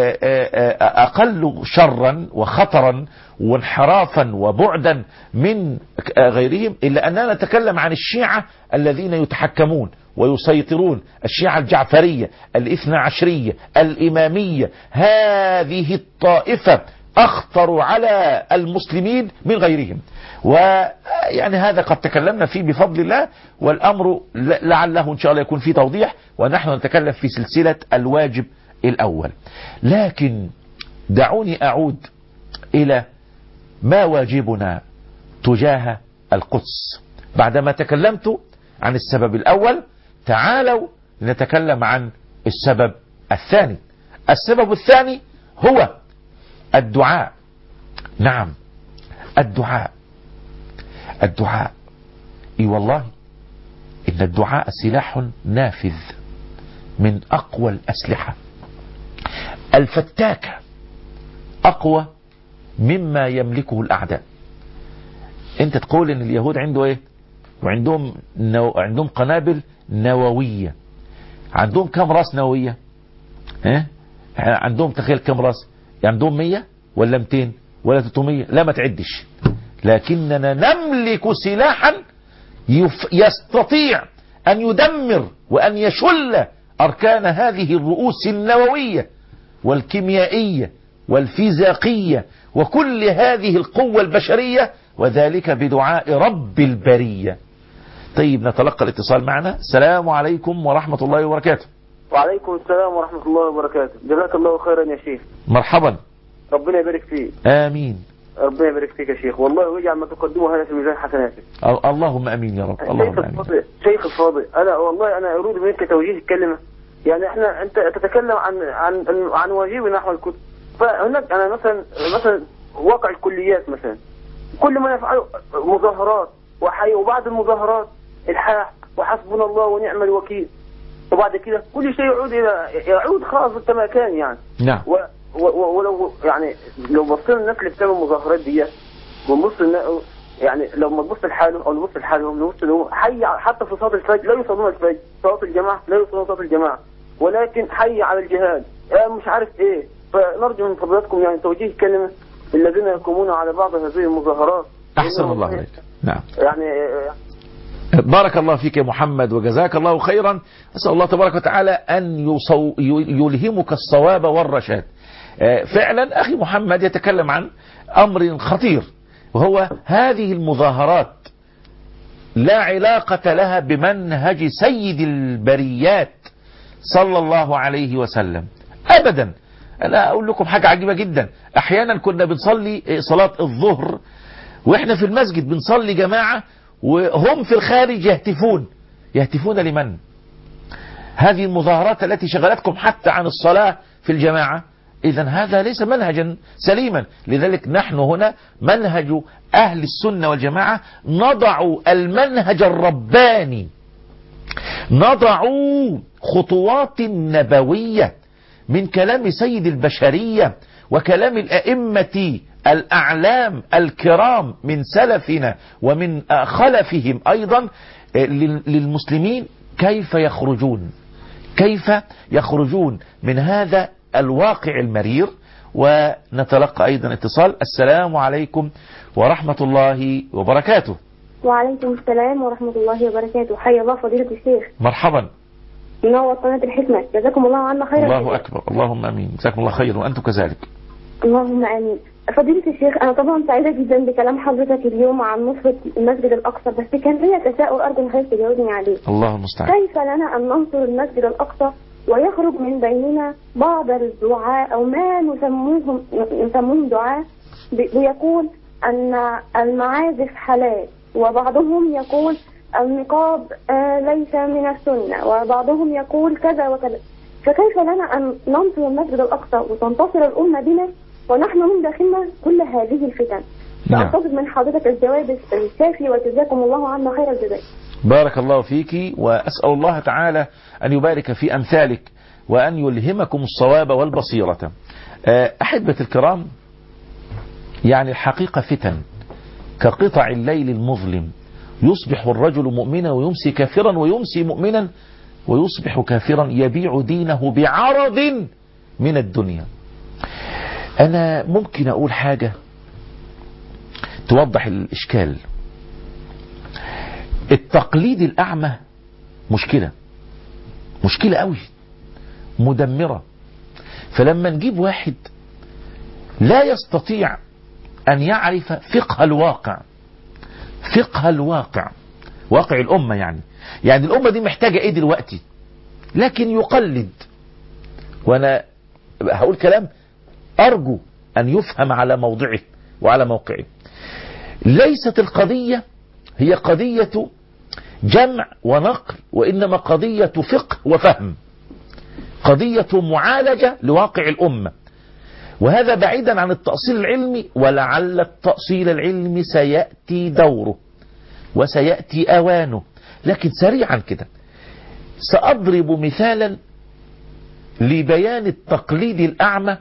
أقل شرا وخطرا وانحرافا وبعدا من غيرهم، إلا أننا نتكلم عن الشيعة الذين يتحكمون ويسيطرون، الشيعة الجعفرية، الاثنى عشرية، الإمامية. هذه الطائفة أخطر على المسلمين من غيرهم، ويعني هذا قد تكلمنا فيه بفضل الله، والأمر لعله إن شاء الله يكون فيه توضيح، ونحن نتكلم في سلسلة الواجب الأول. لكن دعوني أعود إلى ما واجبنا تجاه القدس. بعدما تكلمت عن السبب الأول، تعالوا لنتكلم عن السبب الثاني. السبب الثاني هو الدعاء. نعم، الدعاء. الدعاء اي والله إن الدعاء سلاح نافذ من أقوى الأسلحة الفتاكة، أقوى مما يملكه الأعداء. أنت تقول إن اليهود عنده إيه؟ وعندهم نو... عندهم قنابل نووية. عندهم كم راس نووية؟ ها؟ عندهم تخيل كم راس؟ عندهم مية ولا مئتين ولا ثلاثمية؟ لا ما تعدش. لكننا نملك سلاحا يف... يستطيع أن يدمر وأن يشل أركان هذه الرؤوس النووية والكيميائية والفيزيائية وكل هذه القوة البشرية، وذلك بدعاء رب البرية. طيب نتلقى الاتصال معنا. السلام عليكم ورحمة الله وبركاته. وعليكم السلام ورحمة الله وبركاته. جزاك الله خيرا يا شيخ. مرحبا. ربنا يبارك فيك. آمين. ربنا يبارك فيك يا شيخ، والله ويجعل ما تقدمه هذا في ميزان حسناتك. اللهم امين يا رب. اللهم امين. شيخ الفاضل، انا والله انا اريد منك توجيه الكلمه. يعني احنا انت تتكلم عن عن عن واجب نحو الكتب، فهناك انا مثلا مثلا واقع الكليات مثلا كل ما نفعله مظاهرات وحي، وبعد المظاهرات الحاح وحسبنا الله ونعم الوكيل، وبعد كده كل شيء يعود الى يعود خلاص كما كان يعني. نعم. و ولو يعني لو بصينا الناس اللي بتعمل المظاهرات دي ونبص يعني لو ما تبص لحاله او نبص لحالهم نبص له حي حتى في صلاه الفجر لا يصلون الفجر، صلاه الجماعه لا يصلون صلاه الجماعه، ولكن حي على الجهاد آه مش عارف ايه. فنرجو من فضلاتكم يعني توجيه كلمه الذين يقومون على بعض هذه المظاهرات. احسن الله عليك. نعم. يعني بارك الله فيك يا محمد وجزاك الله خيرا. أسأل الله تبارك وتعالى أن يصو يلهمك الصواب والرشاد. فعلا أخي محمد يتكلم عن أمر خطير، وهو هذه المظاهرات لا علاقة لها بمنهج سيد البريات صلى الله عليه وسلم أبدا. أنا أقول لكم حاجة عجيبة جدا. أحيانا كنا بنصلي صلاة الظهر وإحنا في المسجد بنصلي جماعة وهم في الخارج يهتفون. يهتفون لمن؟ هذه المظاهرات التي شغلتكم حتى عن الصلاة في الجماعة. إذن هذا ليس منهجا سليما. لذلك نحن هنا منهج أهل السنة والجماعة نضع المنهج الرباني، نضع خطوات نبوية من كلام سيد البشرية وكلام الأئمة الأعلام الكرام من سلفنا ومن خلفهم أيضا للمسلمين كيف يخرجون كيف يخرجون من هذا الواقع المرير. ونتلقى أيضا اتصال. السلام عليكم ورحمة الله وبركاته. وعليكم السلام ورحمة الله وبركاته. حيا الله فضيلة الشيخ. مرحبا. منور قناة الحكمة، جزاكم الله عنا خيرا. الله أكبر. اللهم أمين. جزاكم الله خير وأنتم كذلك. اللهم آمين. فضيلة الشيخ أنا طبعا سعيدة جدا بكلام حضرتك اليوم عن نصرة المسجد الأقصى، بس كان لي تساؤل أرجو إن حضرتك تجاوبني عليه. الله المستعان. كيف لنا أن ننصر المسجد الأقصى ويخرج من بيننا بعض الدعاء أو ما نسموهم نسموهم دعاء بيقول أن المعازف حلال، وبعضهم يقول النقاب آه ليس من السنة، وبعضهم يقول كذا وكذا. فكيف لنا أن ننصر المسجد الأقصى وتنتصر الأمة بنا ونحن من داخلنا كل هذه الفتن؟ أعتقد من حضرتك الجواب الكافي وجزاكم الله عنا خير الجزاء. بارك الله فيك، وأسأل الله تعالى أن يبارك في أمثالك وأن يلهمكم الصواب والبصيرة. أحبة الكرام، يعني الحقيقة فتن كقطع الليل المظلم، يصبح الرجل مؤمنا ويمسي كافرا، ويمسي مؤمنا ويصبح كافرا، يبيع دينه بعرض من الدنيا. أنا ممكن أقول حاجة توضح الإشكال. التقليد الأعمى مشكلة مشكلة قوي مدمرة. فلما نجيب واحد لا يستطيع أن يعرف فقه الواقع فقه الواقع واقع الأمة، يعني يعني الأمة دي محتاجة إيه دلوقتي، لكن يقلد. وأنا هقول كلام أرجو أن يفهم على موضعه وعلى موقعه. ليست القضية هي قضية جمع ونقل، وإنما قضية فقه وفهم، قضية معالجة لواقع الأمة. وهذا بعيدا عن التأصيل العلمي، ولعل التأصيل العلمي سيأتي دوره وسيأتي أوانه. لكن سريعا كده سأضرب مثالا لبيان التقليد الأعمى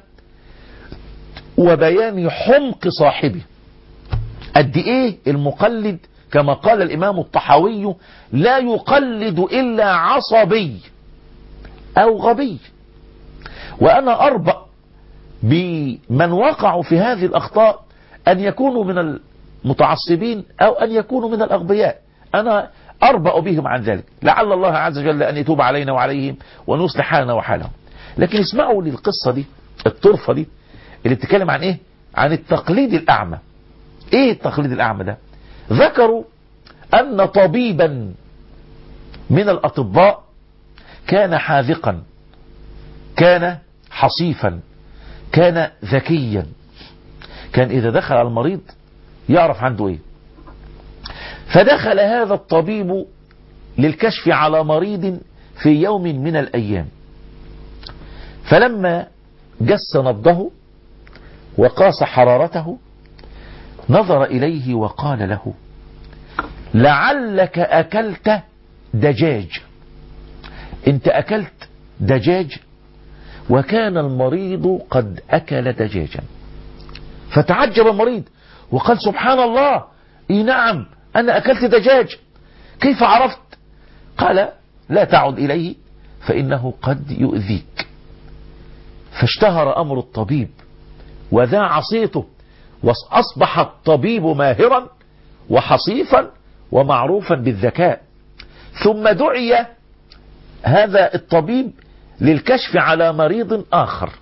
وبيان حمق صاحبه. قد إيه المقلد كما قال الإمام الطحاوي لا يقلد إلا عصبي أو غبي. وأنا أربأ بمن وقعوا في هذه الأخطاء أن يكونوا من المتعصبين أو أن يكونوا من الأغبياء. أنا أربأ بهم عن ذلك، لعل الله عز وجل أن يتوب علينا وعليهم ونصلح حالنا وحالهم. لكن اسمعوا للقصة دي، الطرفة دي اللي بتتكلم عن إيه؟ عن التقليد الأعمى. إيه التقليد الأعمى ده؟ ذكروا أن طبيبا من الأطباء كان حاذقا، كان حصيفا، كان ذكيا، كان إذا دخل على المريض يعرف عنده إيه. فدخل هذا الطبيب للكشف على مريض في يوم من الأيام، فلما جس نبضه وقاس حرارته نظر إليه وقال له: لعلك أكلت دجاج، انت أكلت دجاج. وكان المريض قد أكل دجاجا، فتعجب المريض وقال: سبحان الله، إيه نعم أنا أكلت دجاج، كيف عرفت؟ قال: لا تعد إليه فإنه قد يؤذيك. فاشتهر أمر الطبيب وذاع صيته، وأصبح الطبيب ماهرا وحصيفا ومعروفا بالذكاء. ثم دعي هذا الطبيب للكشف على مريض آخر،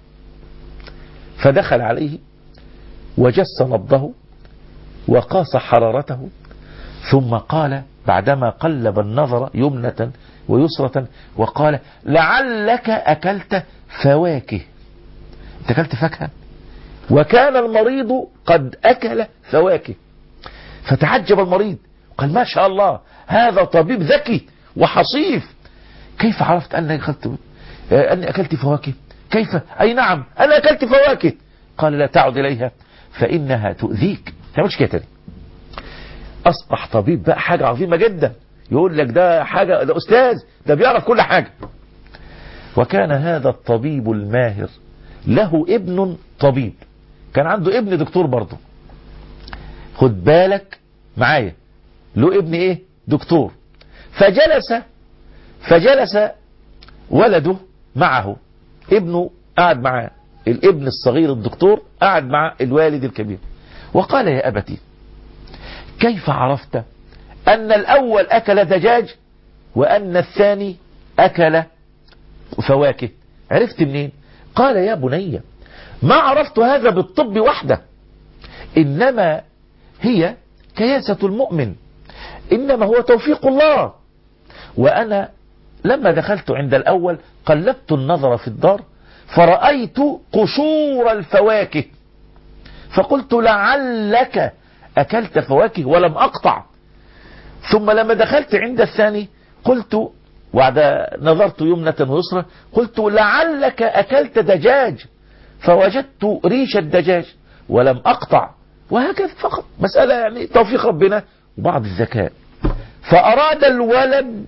فدخل عليه وجس نبضه وقاس حرارته، ثم قال بعدما قلب النظر يمنة ويسرة وقال: لعلك أكلت فواكه، أنت أكلت فاكهة؟ وكان المريض قد أكل فواكه. فتعجب المريض قال: ما شاء الله، هذا طبيب ذكي وحصيف، كيف عرفت أني أكلت أني أكلت فواكه؟ كيف؟ أي نعم أنا أكلت فواكه. قال: لا تعد إليها فإنها تؤذيك، ما تعملش كده تاني. أصبح طبيب بقى حاجة عظيمة جدا، يقول لك ده حاجة، ده أستاذ، ده بيعرف كل حاجة. وكان هذا الطبيب الماهر له ابن طبيب، كان عنده ابن دكتور برضه. خد بالك معايا، له ابن ايه؟ دكتور. فجلس فجلس ولده معه، ابنه قعد معاه، الابن الصغير الدكتور قعد مع الوالد الكبير، وقال: يا أبتي، كيف عرفت أن الأول أكل دجاج وأن الثاني أكل فواكه؟ عرفت منين؟ قال: يا بني، ما عرفت هذا بالطب وحده، إنما هي كياسة المؤمن، إنما هو توفيق الله. وأنا لما دخلت عند الأول قلبت النظر في الدار فرأيت قشور الفواكه، فقلت: لعلك أكلت فواكه ولم أقطع. ثم لما دخلت عند الثاني قلت، وبعد نظرت يمنة ويسرى، قلت: لعلك أكلت دجاج، فوجدت ريش الدجاج ولم أقطع. وهكذا فقط، مسألة يعني توفيق ربنا وبعض الذكاء. فأراد الولد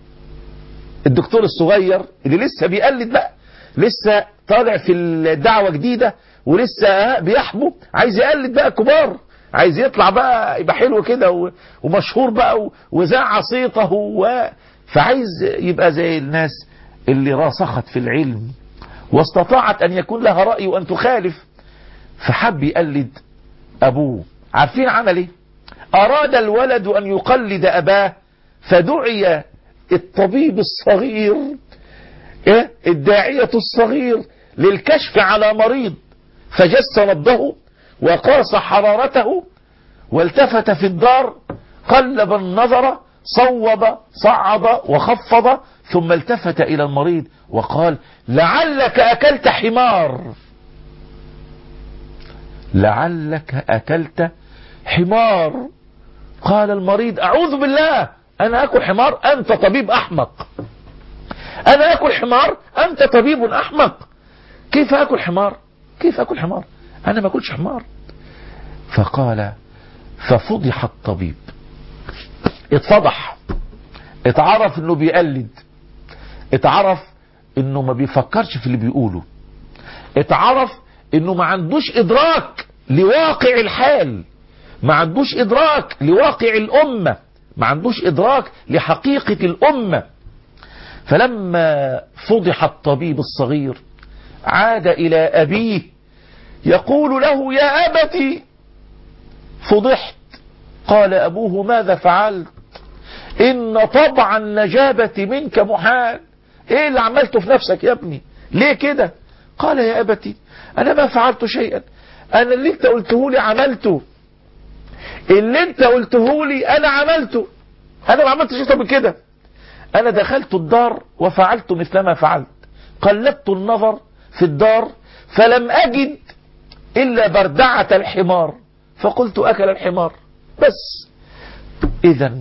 الدكتور الصغير اللي لسه بيقلد بقى، لسه طالع في الدعوة جديدة ولسه بيحبو، عايز يقلد بقى كبار، عايز يطلع بقى يبقى حلو كده ومشهور بقى وزع صيته و... فعايز يبقى زي الناس اللي راسخت في العلم واستطاعت أن يكون لها رأي وأن تخالف، فحب يقلد أبوه. عارفين عمل ايه؟ أراد الولد أن يقلد أباه، فدعي الطبيب الصغير، إيه؟ الداعية الصغير للكشف على مريض، فجس نبضه وقاس حرارته والتفت في الدار، قلب النظر، صوب صعد وخفض، ثم التفت إلى المريض وقال: لعلك أكلت حمار، لعلك أكلت حمار. قال المريض أعوذ بالله، أنا أكل حمار؟ أنت طبيب أحمق. أنا أكل حمار؟ أنت طبيب أحمق. كيف أكل حمار؟ كيف أكل حمار؟ أنا ما أكلش حمار. فقال ففضح الطبيب، اتفضح، اتعرف انه بيقلد، اتعرف انه ما بيفكرش في اللي بيقوله، اتعرف انه ما عندوش ادراك لواقع الحال، ما عندوش ادراك لواقع الامة، ما عندوش ادراك لحقيقة الامة. فلما فضح الطبيب الصغير عاد الى ابيه يقول له يا ابتي فضحت. قال ابوه ماذا فعلت؟ ان طبع النجابة منك محال. ايه اللي عملته في نفسك يا ابني؟ ليه كده؟ قال يا ابتي انا ما فعلت شيئا، انا اللي انت قلته لي عملته، اللي انت قلته لي انا عملته، انا ما عملتش شيء من كده. انا دخلت الدار وفعلت مثل ما فعلت، قلبت النظر في الدار فلم اجد الا بردعة الحمار فقلت اكل الحمار بس. اذا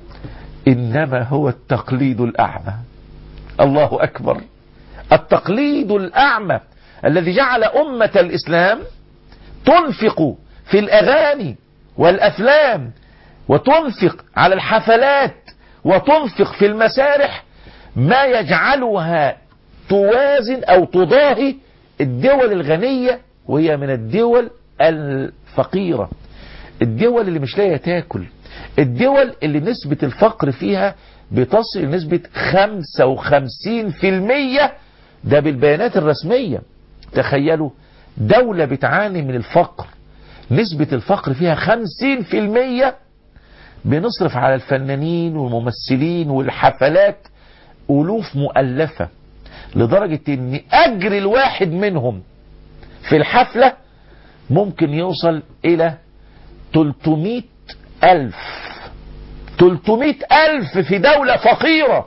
انما هو التقليد الاعمى. الله اكبر. التقليد الاعمى الذي جعل امة الاسلام تنفق في الاغاني والافلام وتنفق على الحفلات وتنفق في المسارح ما يجعلها توازن او تضاهي الدول الغنية وهي من الدول الفقيرة، الدول اللي مش لاقيه تاكل، الدول اللي نسبة الفقر فيها بتصل لنسبة خمسة وخمسين في المية. ده بالبيانات الرسمية. تخيلوا دولة بتعاني من الفقر نسبة الفقر فيها خمسين في المية، بنصرف على الفنانين والممثلين والحفلات ألوف مؤلفة، لدرجة ان اجر الواحد منهم في الحفلة ممكن يوصل الى تلتمائة الف. تلتمائة الف في دولة فقيرة.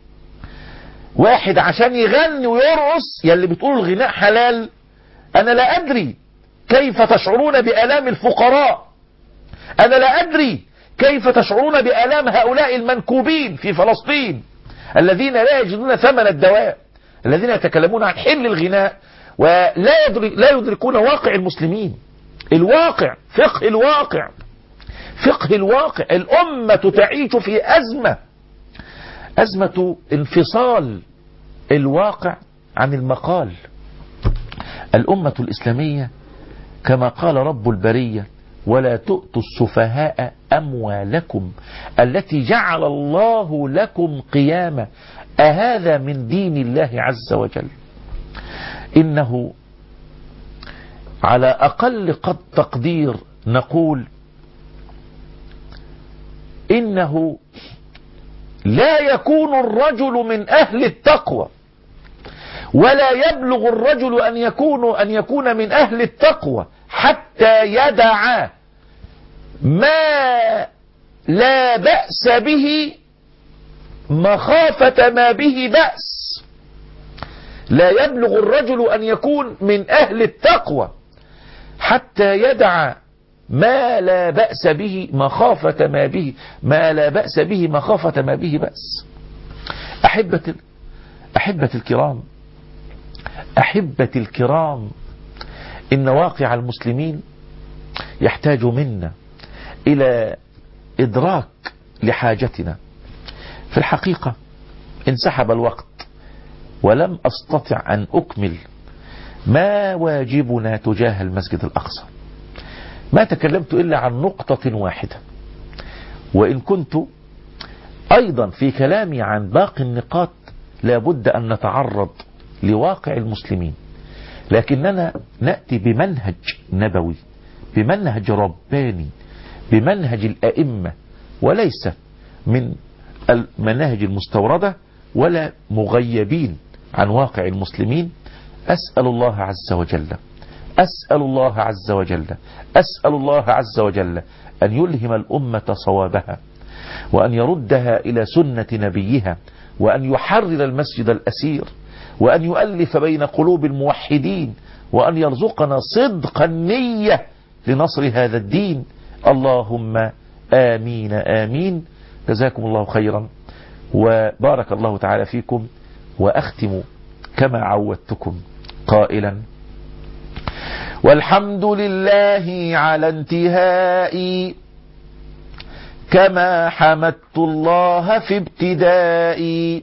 واحد عشان يغني ويرقص، يلي بتقول الغناء حلال، انا لا ادري كيف تشعرون بآلام الفقراء، انا لا ادري كيف تشعرون بآلام هؤلاء المنكوبين في فلسطين الذين لا يجدون ثمن الدواء، الذين يتكلمون عن حل الغناء ولا يدرك لا يدركون واقع المسلمين. الواقع، فقه الواقع، فقه الواقع. الأمة تعيش في أزمة، أزمة انفصال الواقع عن المقال. الأمة الإسلامية كما قال رب البرية ولا تؤتوا السفهاء أموالكم التي جعل الله لكم قياما، أهذا من دين الله عز وجل؟ إنه على أقل قد تقدير نقول إنه لا يكون الرجل من أهل التقوى ولا يبلغ الرجل أن يكون أن يكون من أهل التقوى حتى يدع ما لا بأس به مخافة ما به بأس. لا يبلغ الرجل أن يكون من أهل التقوى حتى يدع ما لا بأس به مخافة ما به ما لا بأس به مخافة ما به بأس. أحبة أحبة الكرام، أحبة الكرام، إن واقع المسلمين يحتاج منا إلى إدراك لحاجتنا. في الحقيقة انسحب الوقت ولم أستطع أن أكمل ما واجبنا تجاه المسجد الأقصى. ما تكلمت إلا عن نقطة واحدة، وإن كنت أيضا في كلامي عن باقي النقاط لابد أن نتعرض لواقع المسلمين، لكننا نأتي بمنهج نبوي، بمنهج رباني، بمنهج الأئمة، وليس من المناهج المستوردة ولا مغيبين عن واقع المسلمين. أسأل الله عز وجل أسأل الله عز وجل أسأل الله عز وجل أن يلهم الأمة صوابها، وأن يردها إلى سنة نبيها، وأن يحرر المسجد الأسير، وأن يؤلف بين قلوب الموحدين، وأن يرزقنا صدق النية لنصر هذا الدين. اللهم آمين آمين. جزاكم الله خيرا وبارك الله تعالى فيكم. وأختم كما عودتكم قائلا: والحمد لله على انتهائي كما حمدت الله في ابتدائي.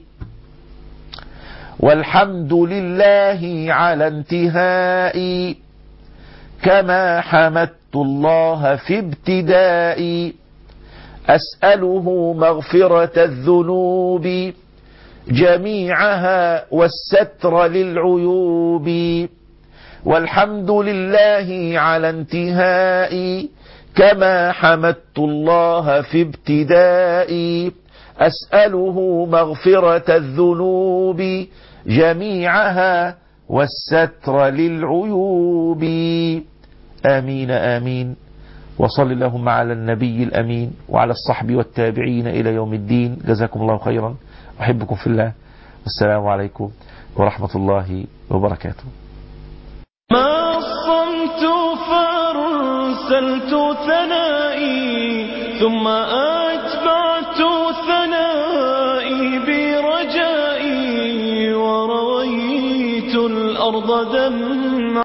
والحمد لله على انتهائي كما حمدت الله في ابتدائي. أسأله مغفرة الذنوب جميعها والستر للعيوب. والحمد لله على انتهائي كما حمدت الله في ابتدائي. أسأله مغفرة الذنوب جميعها والستر للعيوب. آمين آمين. وصل اللهم على النبي الأمين وعلى الصحب والتابعين إلى يوم الدين. جزاكم الله خيرا. أحبكم في الله. والسلام عليكم ورحمة الله وبركاته. ما الصمت فأرسلت ثنائي ثم أتبعت ثنائي برجائي ورويت الأرض دمعا